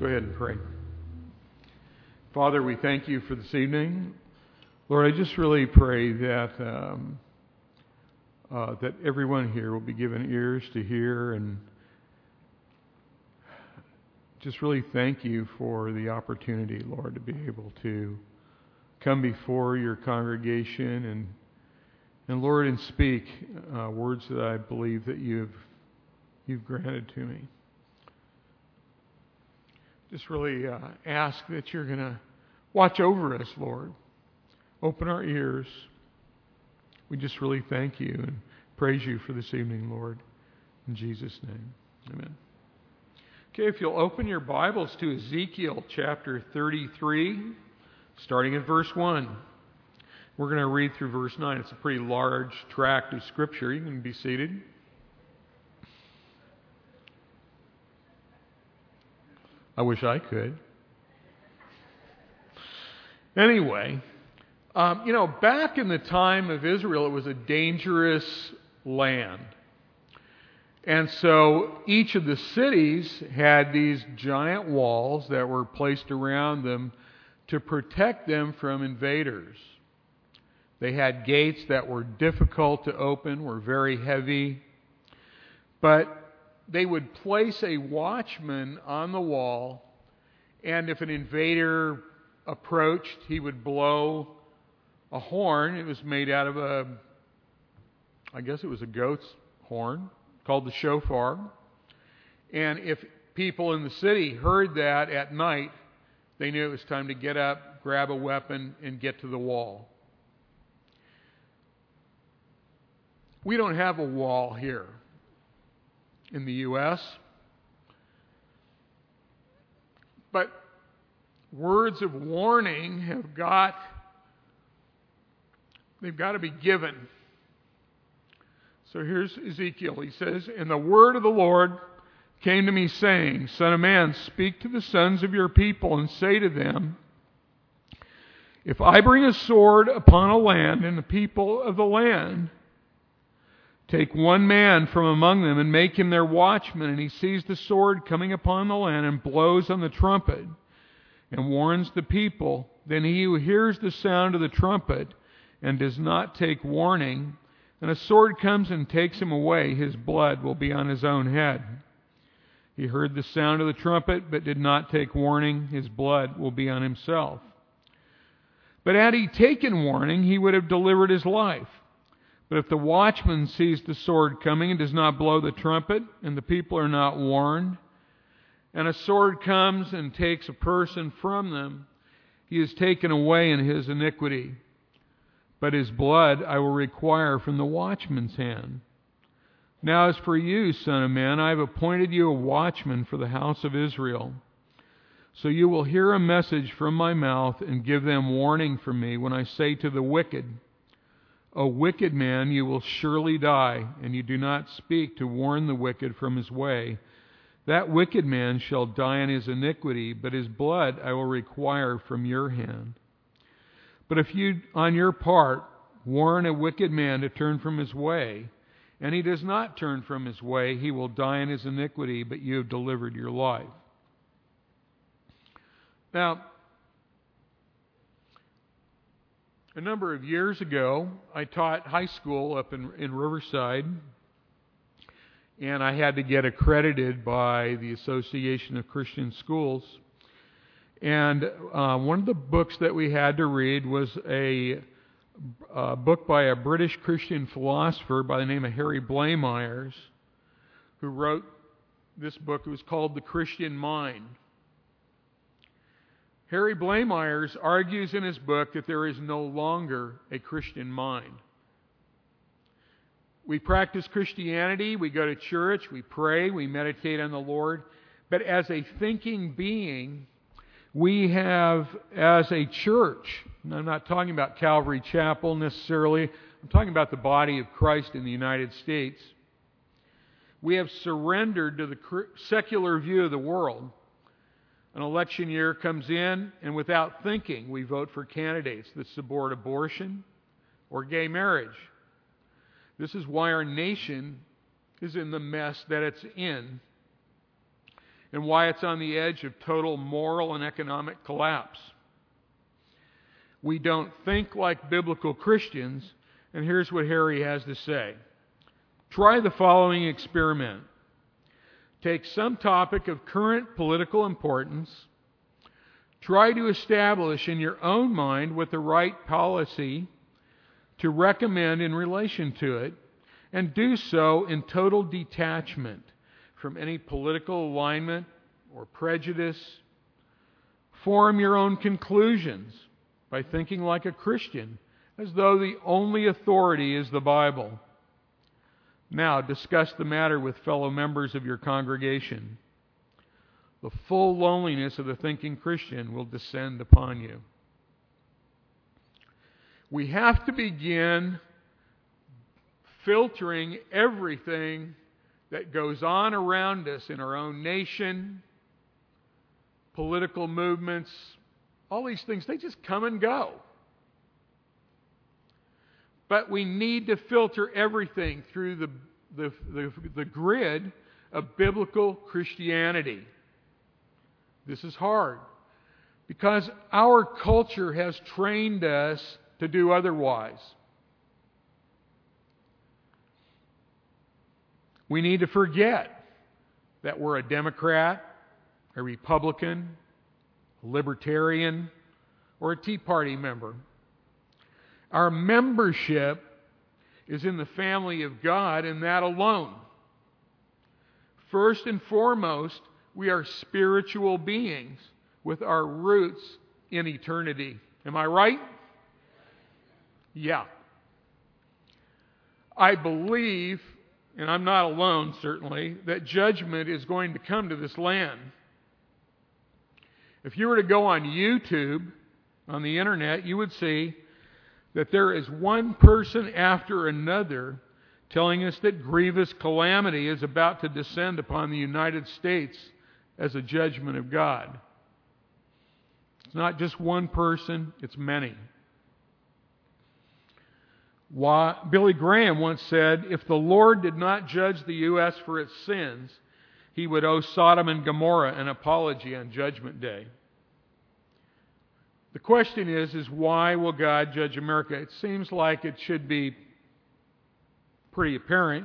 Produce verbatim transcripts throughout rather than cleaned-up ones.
go ahead and pray. Father, we thank you for this evening. Lord, I just really pray that um, uh, that everyone here will be given ears to hear, and just really thank you for the opportunity, Lord, to be able to come before your congregation and and Lord, and speak uh, words that I believe that you've you've granted to me. Just really uh, ask that you're going to watch over us, Lord. Open our ears. We just really thank you and praise you for this evening, Lord. In Jesus' name, amen. Okay, if you'll open your Bibles to Ezekiel chapter thirty-three, starting at verse one. We're going to read through verse nine. It's a pretty large tract of Scripture. You can be seated. I wish I could. Anyway, um, you know, back in the time of Israel, it was a dangerous land. And so each of the cities had these giant walls that were placed around them to protect them from invaders. They had gates that were difficult to open, were very heavy, but they would place a watchman on the wall, and if an invader approached, he would blow a horn. It was made out of a, I guess it was a goat's horn, called the shofar. And if people in the city heard that at night, they knew it was time to get up, grab a weapon, and get to the wall. We don't have a wall here in the U S, but words of warning have got, they've got to be given. So here's Ezekiel. He says, "And the word of the Lord came to me, saying, Son of man, speak to the sons of your people and say to them, if I bring a sword upon a land and the people of the land, take one man from among them and make him their watchman, and he sees the sword coming upon the land and blows on the trumpet and warns the people, then he who hears the sound of the trumpet and does not take warning, and a sword comes and takes him away, his blood will be on his own head. He heard the sound of the trumpet but did not take warning, his blood will be on himself. But had he taken warning, he would have delivered his life. But if the watchman sees the sword coming and does not blow the trumpet, and the people are not warned, and a sword comes and takes a person from them, he is taken away in his iniquity. But his blood I will require from the watchman's hand. Now as for you, son of man, I have appointed you a watchman for the house of Israel. So you will hear a message from my mouth and give them warning from me when I say to the wicked, O wicked man, you will surely die, and you do not speak to warn the wicked from his way. That wicked man shall die in his iniquity, but his blood I will require from your hand. But if you, on your part, warn a wicked man to turn from his way, and he does not turn from his way, he will die in his iniquity, but you have delivered your life." Now, a number of years ago, I taught high school up in, in Riverside, and I had to get accredited by the Association of Christian Schools. And uh, one of the books that we had to read was a, a book by a British Christian philosopher by the name of Harry Blamires, who wrote this book. It was called The Christian Mind. Harry Blamires argues in his book that there is no longer a Christian mind. We practice Christianity, we go to church, we pray, we meditate on the Lord, but as a thinking being, we have, as a church, and I'm not talking about Calvary Chapel necessarily, I'm talking about the body of Christ in the United States, we have surrendered to the secular view of the world. An election year comes in, and without thinking, we vote for candidates that support abortion or gay marriage. This is why our nation is in the mess that it's in. and why it's on the edge of total moral and economic collapse. We don't think like biblical Christians, and here's what Harry has to say. Try the following experiment. Take some topic of current political importance. Try to establish in your own mind what the right policy to recommend in relation to it, and do so in total detachment from any political alignment or prejudice. Form your own conclusions by thinking like a Christian, as though the only authority is the Bible. Now, discuss the matter with fellow members of your congregation. The full loneliness of the thinking Christian will descend upon you. We have to begin filtering everything that goes on around us in our own nation, political movements, all these things, they just come and go. But we need to filter everything through the, the, the, the grid of biblical Christianity. This is hard because our culture has trained us to do otherwise. We need to forget that we're a Democrat, a Republican, a Libertarian, or a Tea Party member. Our membership is in the family of God, and that alone. First and foremost, we are spiritual beings with our roots in eternity. Am I right? Yeah. I believe, and I'm not alone certainly, that judgment is going to come to this land. If you were to go on YouTube, on the internet, you would see that there is one person after another telling us that grievous calamity is about to descend upon the United States as a judgment of God. It's not just one person, it's many. Why, Billy Graham once said, if the Lord did not judge the U S for its sins, He would owe Sodom and Gomorrah an apology on Judgment Day. The question is, is why will God judge America? It seems like it should be pretty apparent.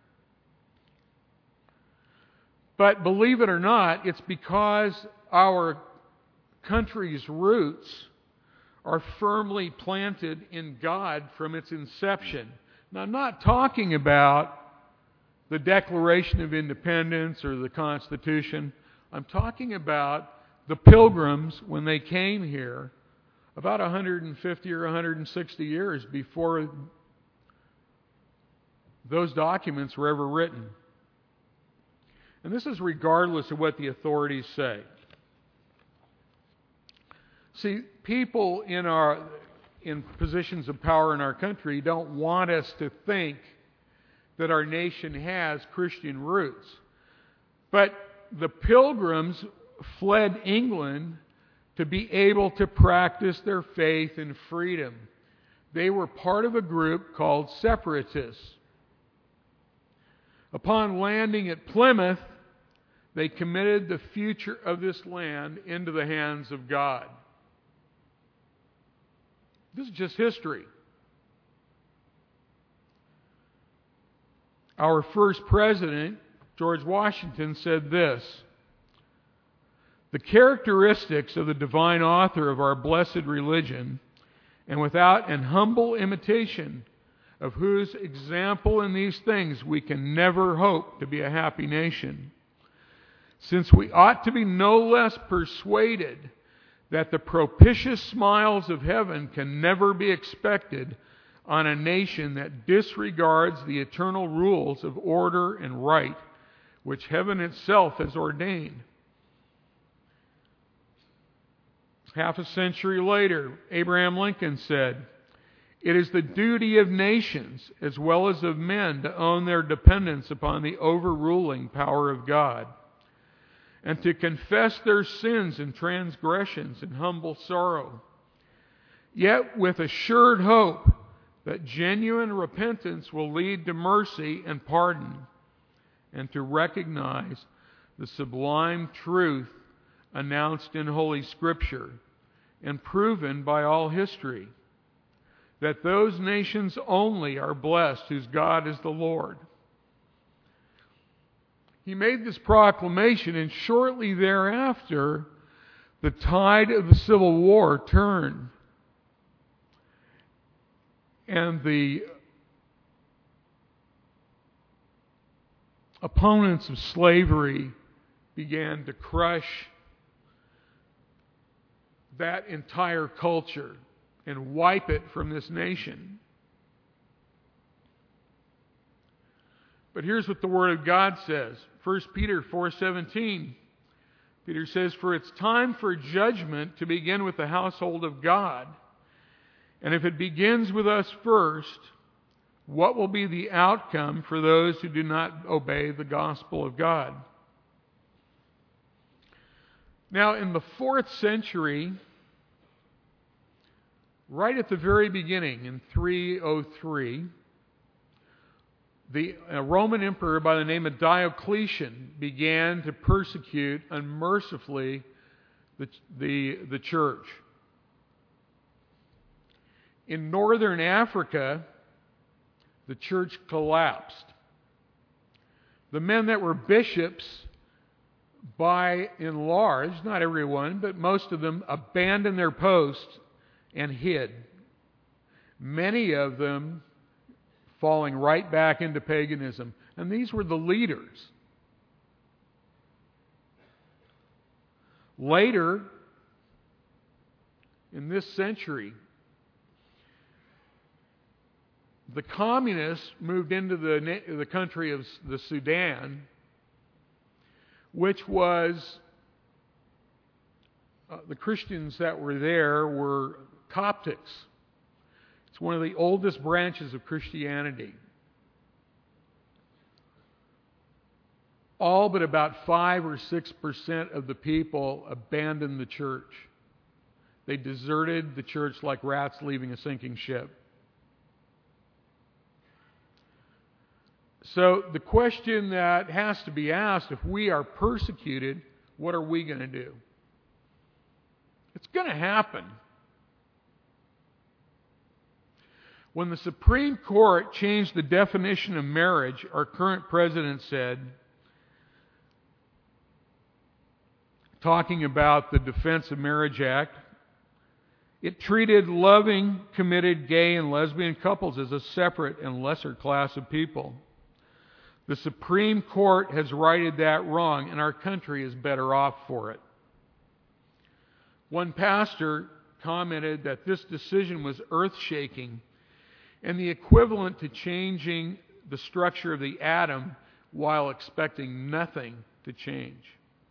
But believe it or not, it's because our country's roots are firmly planted in God from its inception. Now, I'm not talking about the Declaration of Independence or the Constitution. I'm talking about the Pilgrims when they came here about one hundred fifty or one hundred sixty years before those documents were ever written. And this is regardless of what the authorities say. See, people in our in positions of power in our country don't want us to think that our nation has Christian roots. But the Pilgrims fled England to be able to practice their faith in freedom. They were part of a group called Separatists. Upon landing at Plymouth, they committed the future of this land into the hands of God. This is just history. Our first president, George Washington, said this: the characteristics of the divine author of our blessed religion, and without an humble imitation of whose example in these things we can never hope to be a happy nation. Since we ought to be no less persuaded that the propitious smiles of heaven can never be expected on a nation that disregards the eternal rules of order and right, which heaven itself has ordained. Half a century later, Abraham Lincoln said, it is the duty of nations as well as of men to own their dependence upon the overruling power of God, and to confess their sins and transgressions in humble sorrow, yet with assured hope that genuine repentance will lead to mercy and pardon, and to recognize the sublime truth announced in Holy Scripture and proven by all history, that those nations only are blessed whose God is the Lord. He made this proclamation, and shortly thereafter, the tide of the Civil War turned. And the opponents of slavery began to crush that entire culture and wipe it from this nation. But here's what the Word of God says. First Peter four seventeen. Peter says, "For it's time for judgment to begin with the household of God. And if it begins with us first, what will be the outcome for those who do not obey the gospel of God?" Now, in the fourth century, right at the very beginning, in three oh three, the a Roman emperor by the name of Diocletian began to persecute unmercifully the, the, the church. In northern Africa, the church collapsed. The men that were bishops, by and large, not everyone, but most of them, abandoned their posts and hid. Many of them falling right back into paganism. And these were the leaders. Later, in this century, the communists moved into the, the country of the Sudan, which was, uh, the Christians that were there were Coptics. It's one of the oldest branches of Christianity. All but about five or six percent of the people abandoned the church. They deserted the church like rats leaving a sinking ship. So the question that has to be asked, if we are persecuted, what are we going to do? It's going to happen. When the Supreme Court changed the definition of marriage, our current president said, talking about the Defense of Marriage Act, it treated loving, committed gay and lesbian couples as a separate and lesser class of people. The Supreme Court has righted that wrong, and our country is better off for it. One pastor commented that this decision was earth-shaking and the equivalent to changing the structure of the atom while expecting nothing to change.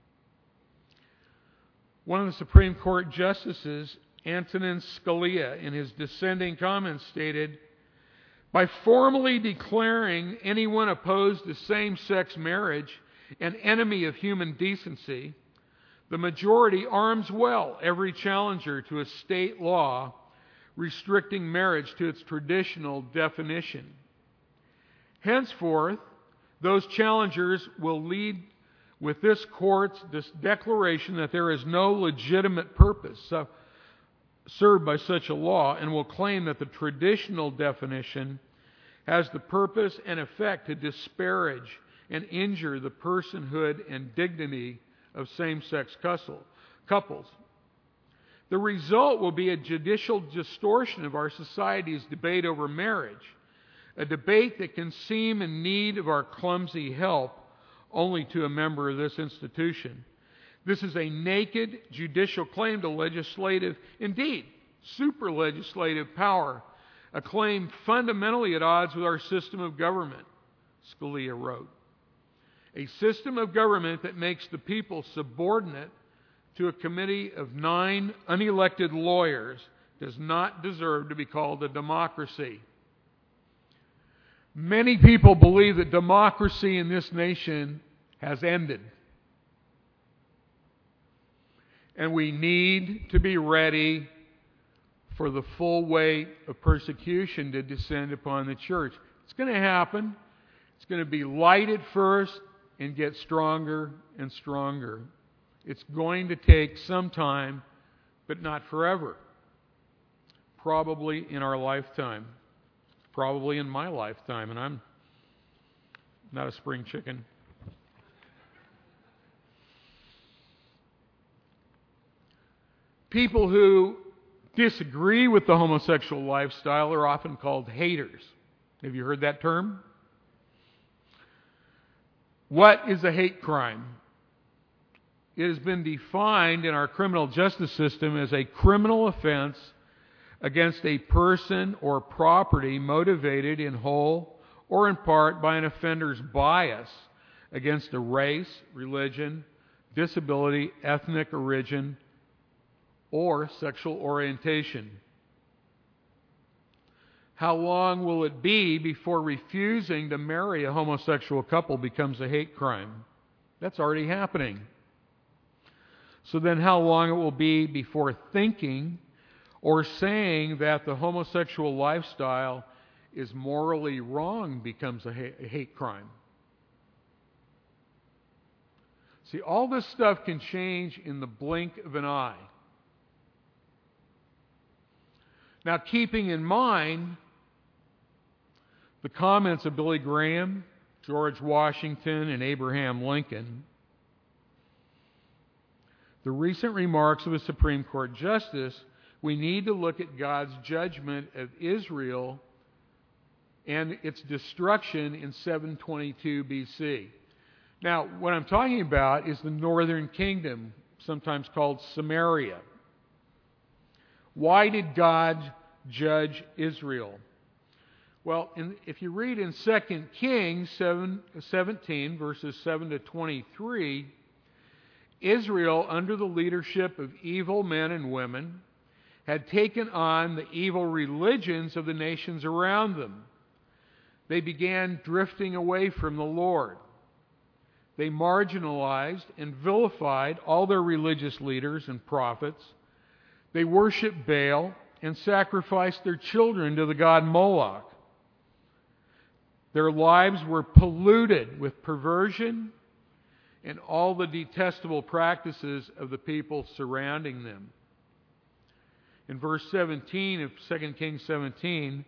One of the Supreme Court justices, Antonin Scalia, in his dissenting comments stated, "By formally declaring anyone opposed to same-sex marriage an enemy of human decency, the majority arms well every challenger to a state law restricting marriage to its traditional definition. Henceforth, those challengers will lead with this court's this declaration that there is no legitimate purpose so, served by such a law, and will claim that the traditional definition has the purpose and effect to disparage and injure the personhood and dignity of same-sex couples. The result will be a judicial distortion of our society's debate over marriage, a debate that can seem in need of our clumsy help only to a member of this institution. This is a naked judicial claim to legislative, indeed, super-legislative power, a claim fundamentally at odds with our system of government," Scalia wrote. "A system of government that makes the people subordinate to a committee of nine unelected lawyers does not deserve to be called a democracy." Many people believe that democracy in this nation has ended. And we need to be ready for the full weight of persecution to descend upon the church. It's going to happen. It's going to be light at first, and get stronger and stronger. It's going to take some time, but not forever. Probably in our lifetime. Probably in my lifetime, and I'm not a spring chicken. People who disagree with the homosexual lifestyle are often called haters. Have you heard that term? What is a hate crime? It has been defined in our criminal justice system as a criminal offense against a person or property motivated in whole or in part by an offender's bias against a race, religion, disability, ethnic origin, or sexual orientation. How long will it be before refusing to marry a homosexual couple becomes a hate crime? That's already happening. So then how long it will be before thinking or saying that the homosexual lifestyle is morally wrong becomes a hate crime? See, all this stuff can change in the blink of an eye. Now, keeping in mind the comments of Billy Graham, George Washington, and Abraham Lincoln, the recent remarks of a Supreme Court justice, we need to look at God's judgment of Israel and its destruction in seven twenty-two B C. Now, what I'm talking about is the northern kingdom, sometimes called Samaria. Why did God judge Israel? Well, in, if you read in Second Kings seventeen, verses seven to twenty-three, Israel, under the leadership of evil men and women, had taken on the evil religions of the nations around them. They began drifting away from the Lord. They marginalized and vilified all their religious leaders and prophets. They worshiped Baal and sacrificed their children to the god Moloch. Their lives were polluted with perversion and all the detestable practices of the people surrounding them. In verse seventeen of Second Kings seventeen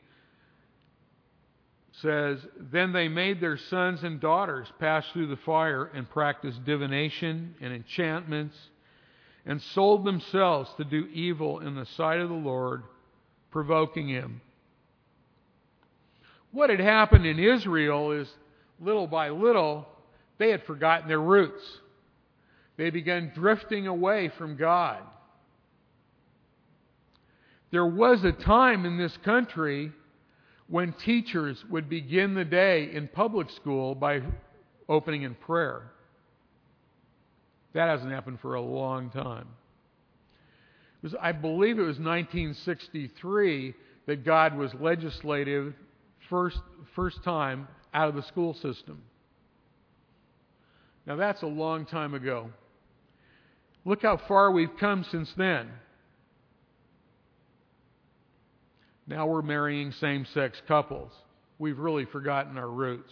says, "Then they made their sons and daughters pass through the fire and practiced divination and enchantments and sold themselves to do evil in the sight of the Lord, provoking him." What had happened in Israel is, little by little, they had forgotten their roots. They began drifting away from God. There was a time in this country when teachers would begin the day in public school by opening in prayer. That hasn't happened for a long time. It was, I believe it was nineteen sixty-three that God was legislative first, first time out of the school system. Now that's a long time ago. Look how far we've come since then. Now we're marrying same-sex couples. We've really forgotten our roots.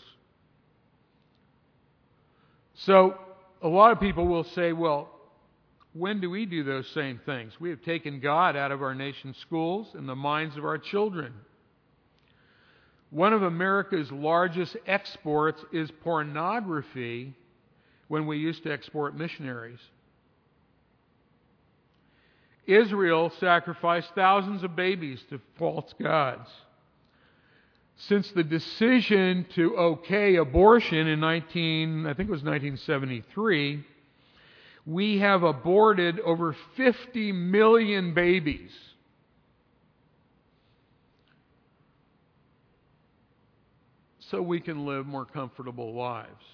So, a lot of people will say, well, when do we do those same things? We have taken God out of our nation's schools and the minds of our children. One of America's largest exports is pornography, when we used to export missionaries. Israel sacrificed thousands of babies to false gods. Since the decision to okay abortion in nineteen, I think it was nineteen seventy-three, we have aborted over fifty million babies. So we can live more comfortable lives.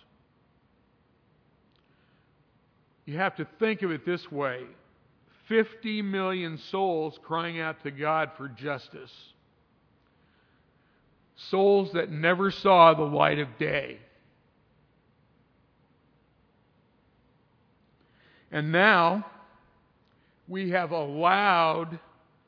You have to think of it this way. fifty million souls crying out to God for justice. Souls that never saw the light of day. And now, we have allowed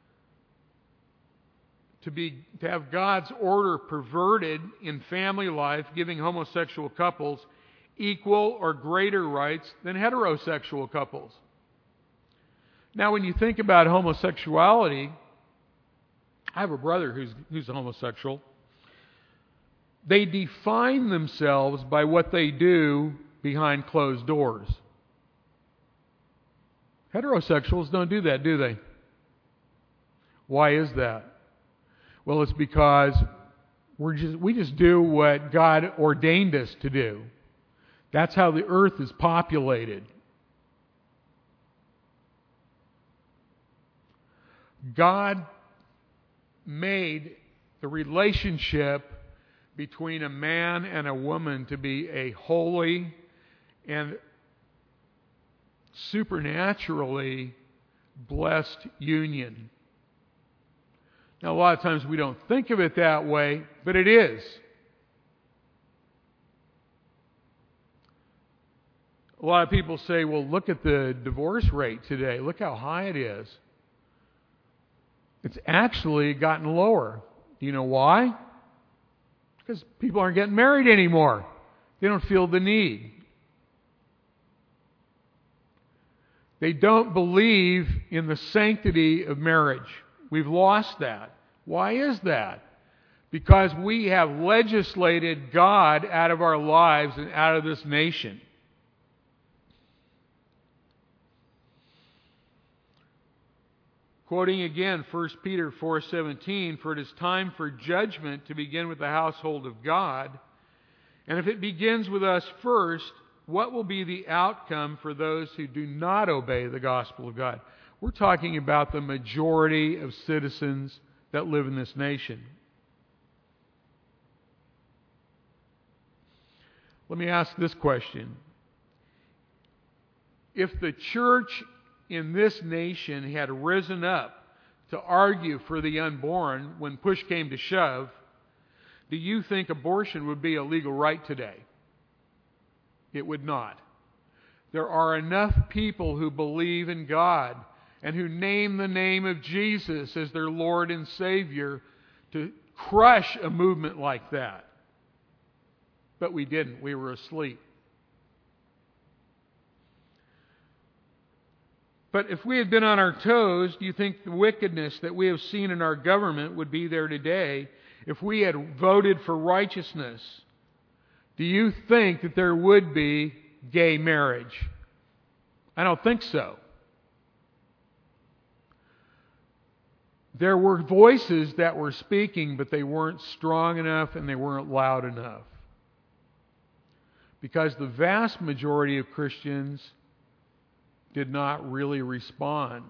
to be to have God's order perverted in family life, giving homosexual couples equal or greater rights than heterosexual couples. Now, when you think about homosexuality, I have a brother who's, who's a homosexual. They define themselves by what they do behind closed doors. Heterosexuals don't do that, do they? Why is that? Well, it's because we're just, we just do what God ordained us to do. That's how the earth is populated. God made the relationship between a man and a woman to be a holy and supernaturally blessed union. Now, a lot of times we don't think of it that way, but it is. A lot of people say, well, look at the divorce rate today. Look how high it is. It's actually gotten lower. Do you know why? Because people aren't getting married anymore. They don't feel the need. They don't believe in the sanctity of marriage. We've lost that. Why is that? Because we have legislated God out of our lives and out of this nation. Quoting again First Peter four seventeen, "For it is time for judgment to begin with the household of God. And if it begins with us first, what will be the outcome for those who do not obey the gospel of God?" We're talking about the majority of citizens that live in this nation. Let me ask this question. If the church in this nation had risen up to argue for the unborn when push came to shove, do you think abortion would be a legal right today? It would not. There are enough people who believe in God and who name the name of Jesus as their Lord and Savior to crush a movement like that. But we didn't. We were asleep. But if we had been on our toes, do you think the wickedness that we have seen in our government would be there today if we had voted for righteousness? Do you think that there would be gay marriage? I don't think so. There were voices that were speaking, but they weren't strong enough and they weren't loud enough. Because the vast majority of Christians did not really respond.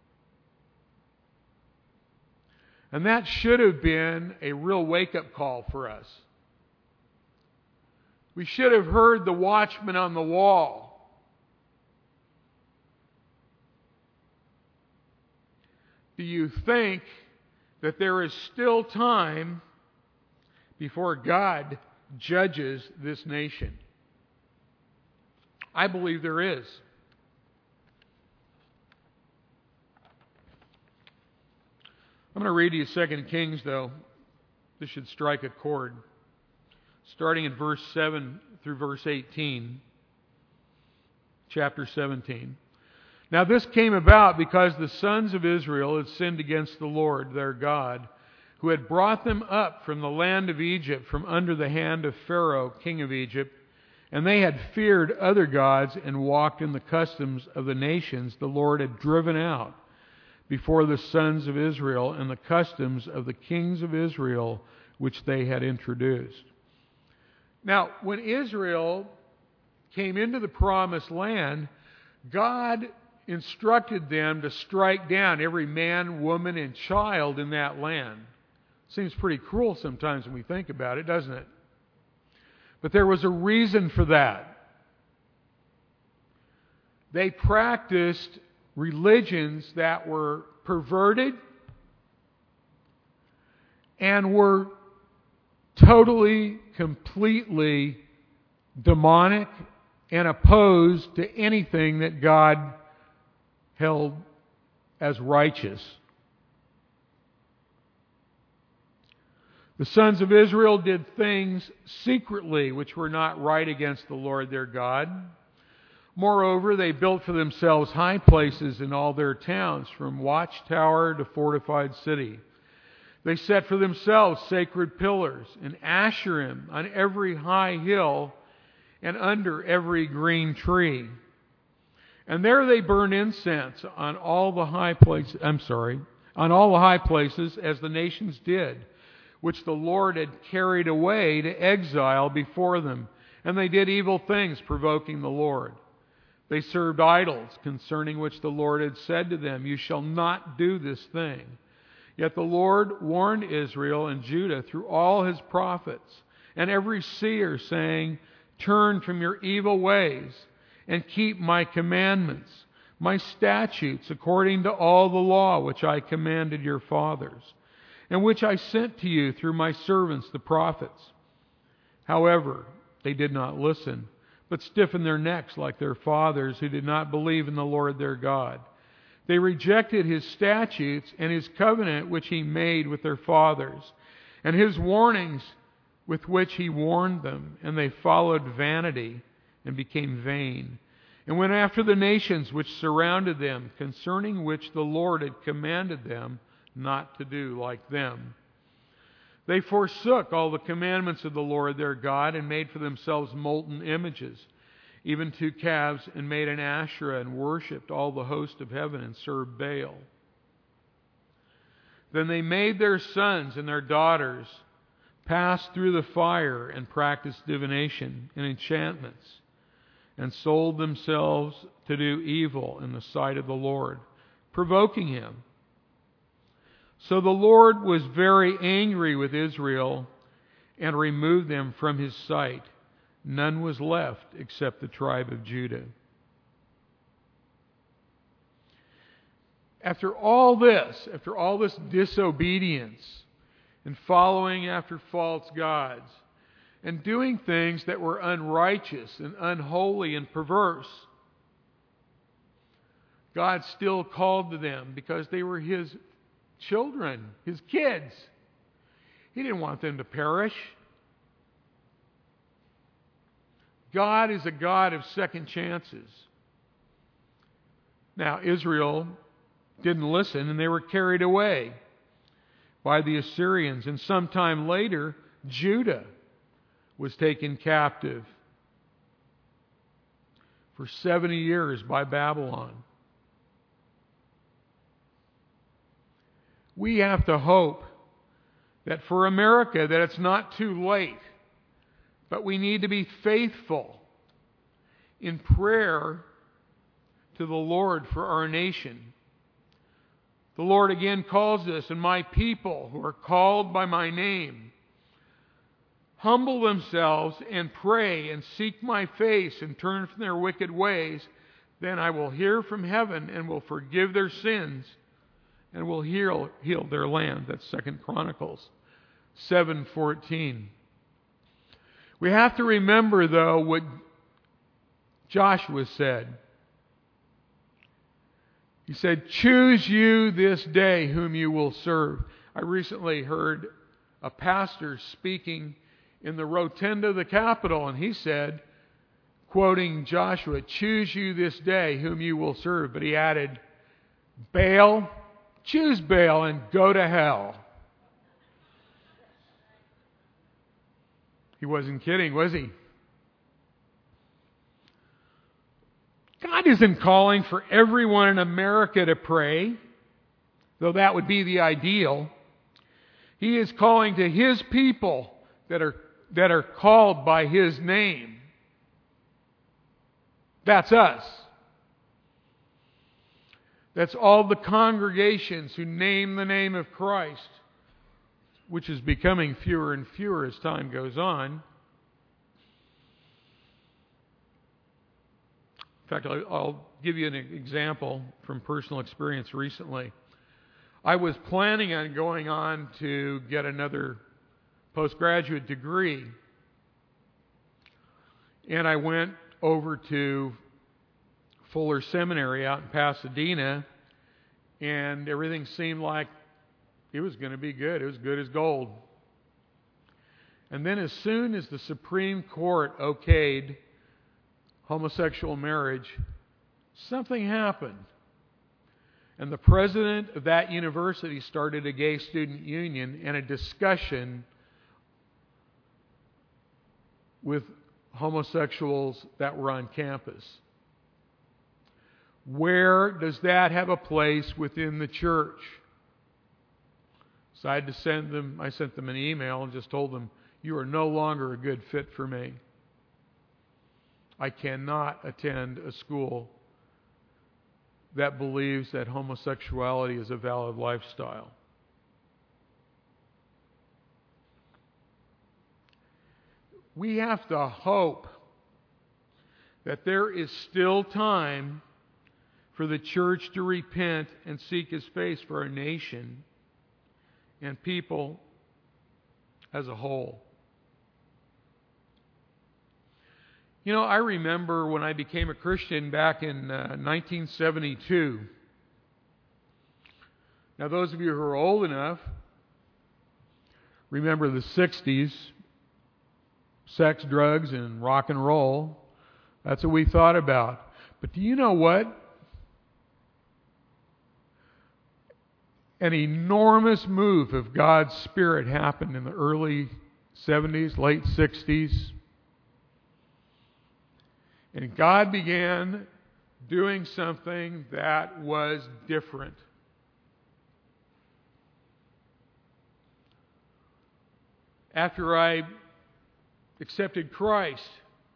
And that should have been a real wake-up call for us. We should have heard the watchman on the wall. Do you think that there is still time before God judges this nation? I believe there is. I'm going to read you Second Kings, though. This should strike a chord. Starting in verse seven through verse eighteen. Chapter seventeen. "Now this came about because the sons of Israel had sinned against the Lord their God, who had brought them up from the land of Egypt, from under the hand of Pharaoh, king of Egypt, and they had feared other gods and walked in the customs of the nations the Lord had driven out before the sons of Israel, and the customs of the kings of Israel which they had introduced." Now, when Israel came into the promised land, God instructed them to strike down every man, woman, and child in that land. Seems pretty cruel sometimes when we think about it, doesn't it? But there was a reason for that. They practiced religions that were perverted and were totally, completely demonic and opposed to anything that God held as righteous. The sons of Israel did things secretly which were not right against the Lord their God. Moreover, they built for themselves high places in all their towns, from watchtower to fortified city. They set for themselves sacred pillars and Asherim on every high hill and under every green tree. And there they burned incense on all the high places, I'm sorry, on all the high places as the nations did, which the Lord had carried away to exile before them. And they did evil things, provoking the Lord. They served idols, concerning which the Lord had said to them, "You shall not do this thing." Yet the Lord warned Israel and Judah through all his prophets and every seer, saying, "Turn from your evil ways and keep my commandments, my statutes, according to all the law which I commanded your fathers, and which I sent to you through my servants the prophets." However, they did not listen, but stiffened their necks like their fathers, who did not believe in the Lord their God. They rejected his statutes and his covenant which he made with their fathers, and his warnings with which he warned them, and they followed vanity and became vain, and went after the nations which surrounded them, concerning which the Lord had commanded them not to do like them. They forsook all the commandments of the Lord their God, and made for themselves molten images, even two calves, and made an Asherah, and worshipped all the host of heaven, and served Baal. Then they made their sons and their daughters pass through the fire, and practiced divination and enchantments, and sold themselves to do evil in the sight of the Lord, provoking him. So the Lord was very angry with Israel and removed them from his sight. None was left except the tribe of Judah. After all this, after all this disobedience and following after false gods and doing things that were unrighteous and unholy and perverse, God still called to them because they were his children, his kids. He didn't want them to perish. God is a God of second chances. Now, Israel didn't listen, and they were carried away by the Assyrians. And sometime later, Judah was taken captive for seventy years by Babylon. We have to hope that for America that it's not too late, but we need to be faithful in prayer to the Lord for our nation. The Lord again calls us, "And my people who are called by my name humble themselves and pray and seek my face and turn from their wicked ways, then I will hear from heaven and will forgive their sins and will heal, heal their land." That's Second Chronicles seven fourteen. We have to remember, though, what Joshua said. He said, "Choose you this day whom you will serve." I recently heard a pastor speaking in the rotunda of the Capitol, and he said, quoting Joshua, "Choose you this day whom you will serve." But he added, "Baal, choose Baal and go to hell." He wasn't kidding, was he? God isn't calling for everyone in America to pray, though that would be the ideal. He is calling to his people that are, that are called by his name. That's us. That's all the congregations who name the name of Christ, which is becoming fewer and fewer as time goes on. In fact, I'll give you an example from personal experience recently. I was planning on going on to get another postgraduate degree, and I went over to Fuller Seminary out in Pasadena, and everything seemed like it was going to be good. It was good as gold. And then as soon as the Supreme Court okayed homosexual marriage, something happened. And the president of that university started a gay student union and a discussion with homosexuals that were on campus. Where does that have a place within the church? So I had to send them, I sent them an email and just told them, you are no longer a good fit for me. I cannot attend a school that believes that homosexuality is a valid lifestyle. We have to hope that there is still time for the church to repent and seek His face for our nation and people as a whole. You know, I remember when I became a Christian back in uh, nineteen seventy-two. Now, those of you who are old enough remember the sixties, sex, drugs, and rock and roll. That's what we thought about. But do you know what? An enormous move of God's Spirit happened in the early seventies, late sixties. And God began doing something that was different. After I accepted Christ,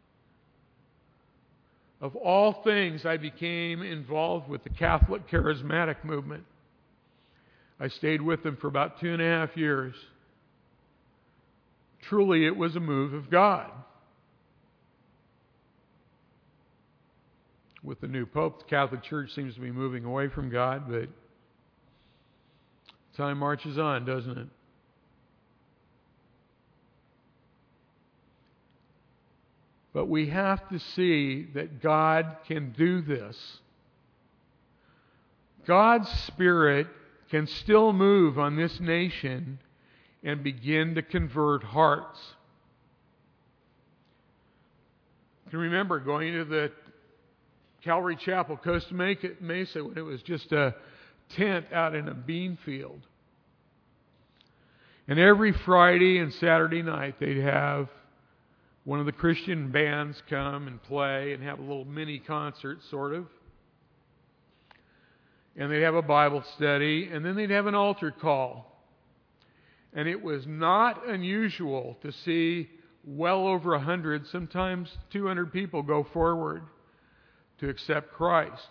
of all things, I became involved with the Catholic Charismatic movement. I stayed with them for about two and a half years. Truly, it was a move of God. With the new Pope, the Catholic Church seems to be moving away from God, but time marches on, doesn't it? But we have to see that God can do this. God's Spirit can still move on this nation and begin to convert hearts. You can remember going to the Calvary Chapel, Costa Mesa, when it was just a tent out in a bean field. And every Friday and Saturday night they'd have one of the Christian bands come and play and have a little mini concert, sort of. And they'd have a Bible study, and then they'd have an altar call. And it was not unusual to see well over a hundred, sometimes two hundred people go forward to accept Christ.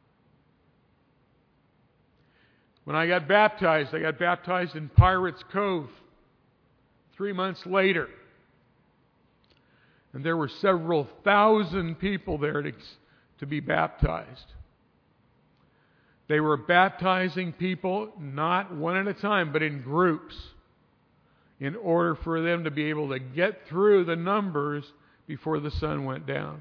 When I got baptized, I got baptized in Pirates Cove three months later. And there were several thousand people there to, to be baptized. They were baptizing people not one at a time, but in groups, in order for them to be able to get through the numbers before the sun went down.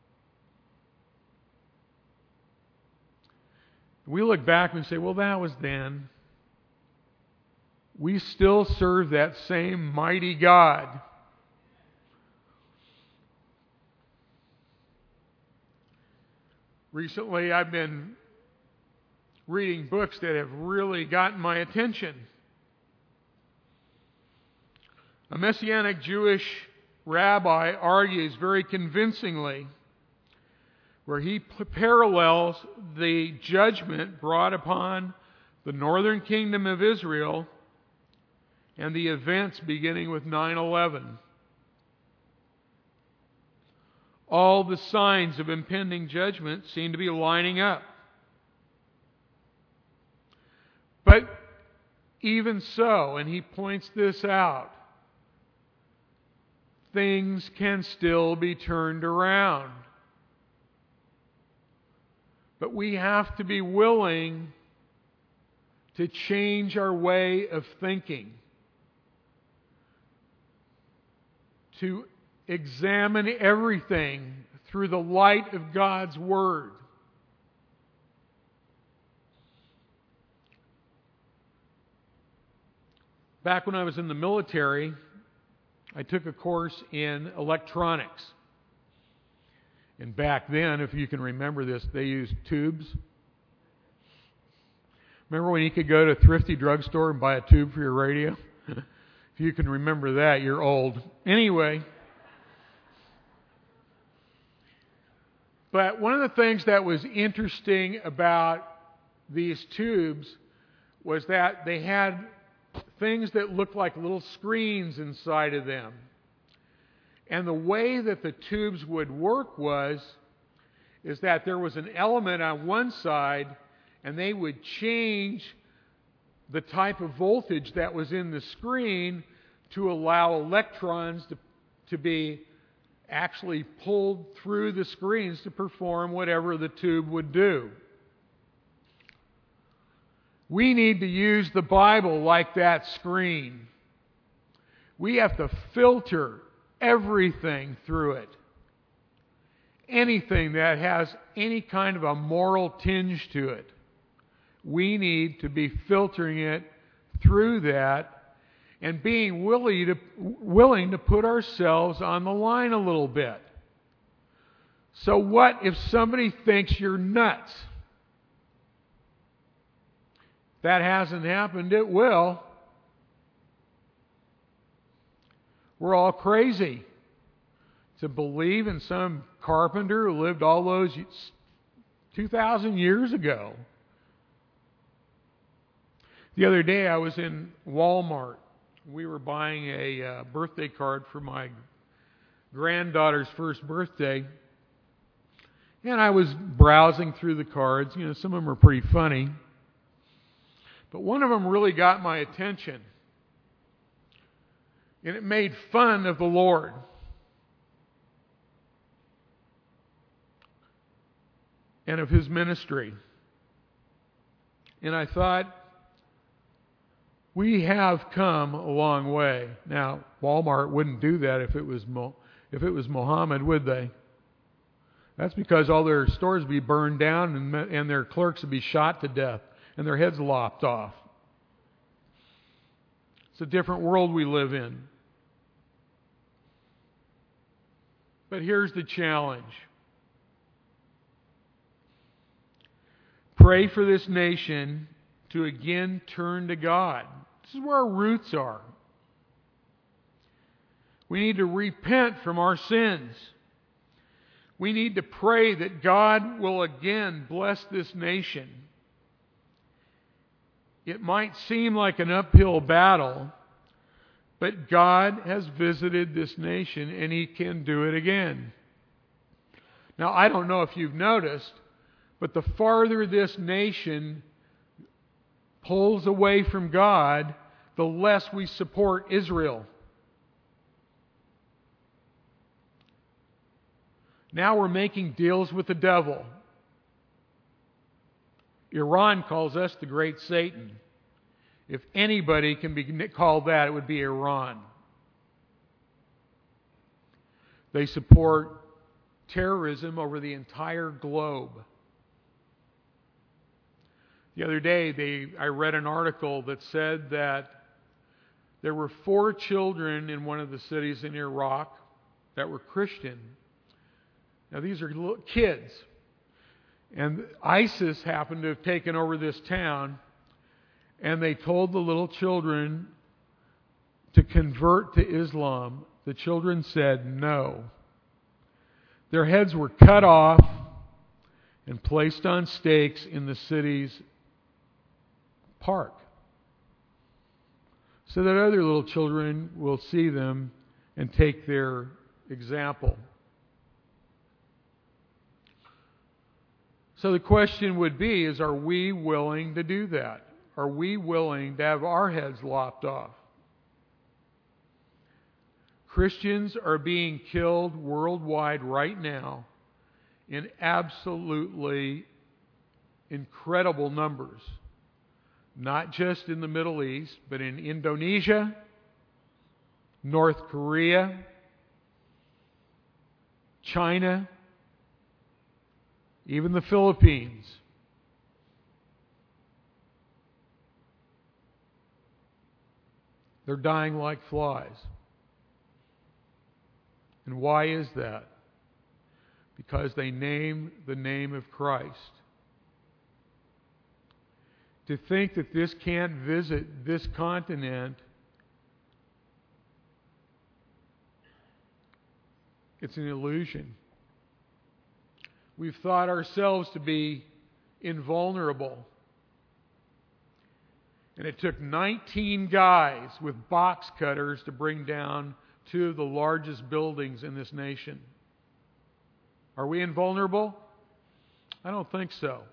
We look back and say, well, that was then. We still serve that same mighty God. Recently, I've been reading books that have really gotten my attention. A Messianic Jewish rabbi argues very convincingly where he p- parallels the judgment brought upon the northern kingdom of Israel and the events beginning with nine eleven. All the signs of impending judgment seem to be lining up. But even so, and he points this out, things can still be turned around. But we have to be willing to change our way of thinking, to examine everything through the light of God's Word. Back when I was in the military, I took a course in electronics. And back then, if you can remember this, they used tubes. Remember when you could go to a thrifty drugstore and buy a tube for your radio? If you can remember that, you're old. Anyway. But one of the things that was interesting about these tubes was that they had things that looked like little screens inside of them. And the way that the tubes would work was, is that there was an element on one side, and they would change the type of voltage that was in the screen to allow electrons to, to be actually pulled through the screens to perform whatever the tube would do. We need to use the Bible like that screen. We have to filter everything through it. Anything that has any kind of a moral tinge to it, we need to be filtering it through that and being willing to, willing to put ourselves on the line a little bit. So what if somebody thinks you're nuts? That hasn't happened, it will. We're all crazy to believe in some carpenter who lived all those two thousand years ago. The other day I was in Walmart. We were buying a uh, birthday card for my granddaughter's first birthday. And I was browsing through the cards. You know, some of them are pretty funny. But one of them really got my attention. And it made fun of the Lord. And of His ministry. And I thought, we have come a long way. Now, Walmart wouldn't do that if it was Mo- if it was Muhammad, would they? That's because all their stores would be burned down and, and their clerks would be shot to death and their heads lopped off. It's a different world we live in. But here's the challenge. Pray for this nation to again turn to God. This is where our roots are. We need to repent from our sins. We need to pray that God will again bless this nation. It might seem like an uphill battle, but God has visited this nation and He can do it again. Now, I don't know if you've noticed, but the farther this nation pulls away from God, the less we support Israel. Now we're making deals with the devil. Iran calls us the great Satan. If anybody can be called that, it would be Iran. They support terrorism over the entire globe. The other day, they, I read an article that said that there were four children in one of the cities in Iraq that were Christian. Now, these are little kids. And ISIS happened to have taken over this town, and they told the little children to convert to Islam. The children said no. Their heads were cut off and placed on stakes in the city's park, so that other little children will see them and take their example. So the question would be, is are we willing to do that? Are we willing to have our heads lopped off? Christians are being killed worldwide right now in absolutely incredible numbers. Not just in the Middle East, but in Indonesia, North Korea, China, even the Philippines. They're dying like flies. And why is that? Because they name the name of Christ. To think that this can't visit this continent, it's an illusion. We've thought ourselves to be invulnerable. And it took nineteen guys with box cutters to bring down two of the largest buildings in this nation. Are we invulnerable? I don't think so.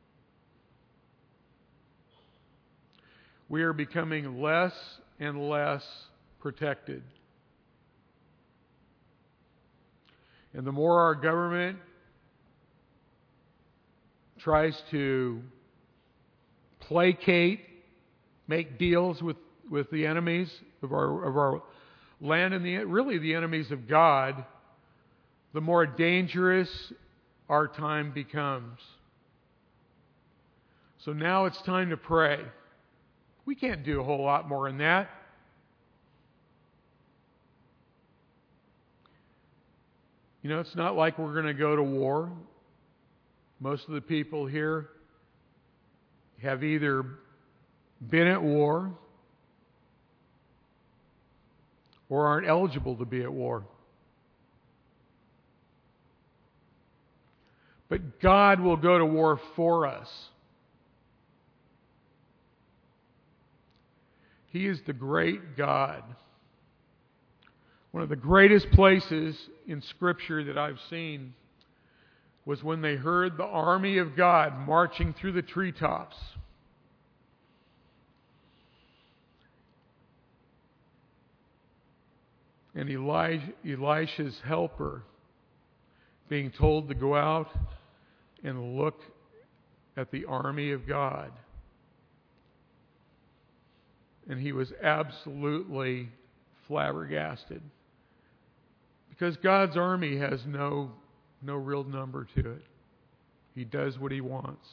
We are becoming less and less protected. And the more our government tries to placate, make deals with, with the enemies of our of our land and the really the enemies of God, the more dangerous our time becomes. So now it's time to pray. We can't do a whole lot more than that. You know, it's not like we're going to go to war. Most of the people here have either been at war or aren't eligible to be at war. But God will go to war for us. He is the great God. One of the greatest places in Scripture that I've seen was when they heard the army of God marching through the treetops. And Elijah, Elisha's helper being told to go out and look at the army of God. And he was absolutely flabbergasted. Because God's army has no, no real number to it. He does what He wants.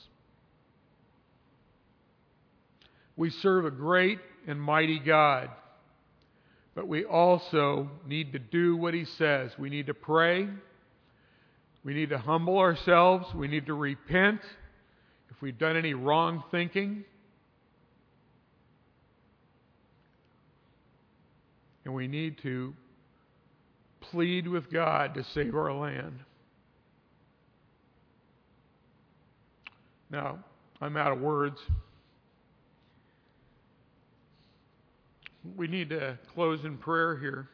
We serve a great and mighty God. But we also need to do what He says. We need to pray. We need to humble ourselves. We need to repent if we've done any wrong thinking. And we need to plead with God to save our land. Now, I'm out of words. We need to close in prayer here.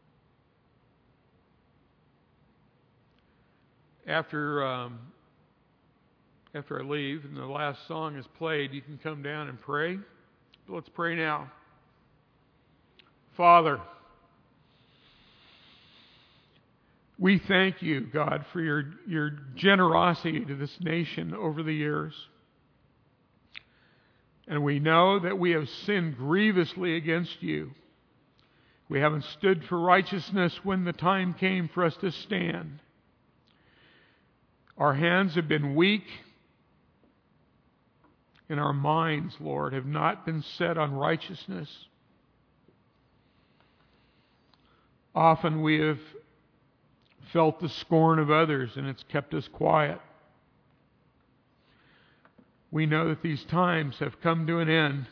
After um, after I leave and the last song is played, you can come down and pray. Let's pray now. Father, we thank You, God, for your, your generosity to this nation over the years. And we know that we have sinned grievously against You. We haven't stood for righteousness when the time came for us to stand. Our hands have been weak, and our minds, Lord, have not been set on righteousness. Often we have felt the scorn of others, and it's kept us quiet. We know that these times have come to an end.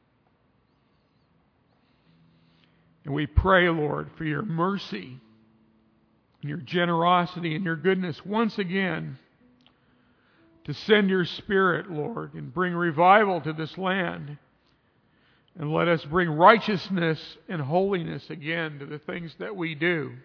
And we pray, Lord, for Your mercy and Your generosity and Your goodness once again to send Your Spirit, Lord, and bring revival to this land. And let us bring righteousness and holiness again to the things that we do.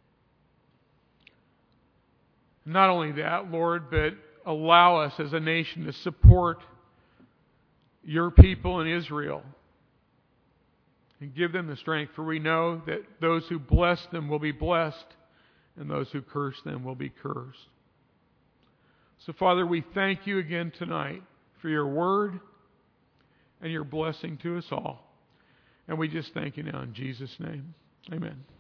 Not only that, Lord, but allow us as a nation to support Your people in Israel. And give them the strength, for we know that those who bless them will be blessed, and those who curse them will be cursed. So, Father, we thank You again tonight for Your word and Your blessing to us all. And we just thank You now in Jesus' name. Amen.